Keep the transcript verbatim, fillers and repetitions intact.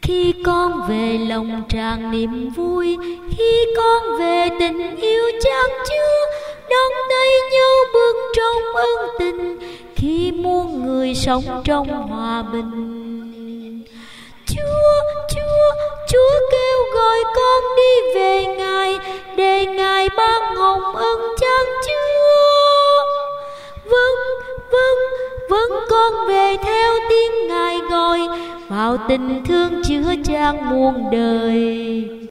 Khi con về lòng tràn niềm vui, khi con về tình yêu chan chứa, đón tay nhau bước trong ân tình, khi muôn người sống trong hòa bình. Chúa, Chúa, Chúa kêu gọi con đi về Ngài, để Ngài ban hồng ân chan chứa. Vâng, vâng, vâng, con về theo tiếng Ngài gọi, vào tình thương chứa chan muôn đời.